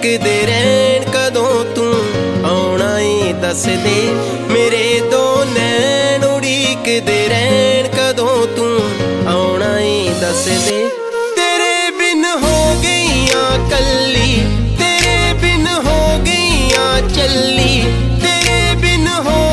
ਡੀਕਦੇ ਰਹਿਣ ਕਦੋਂ ਤੂੰ ਆਉਣਾ ਏ ਦੱਸ ਦੇ।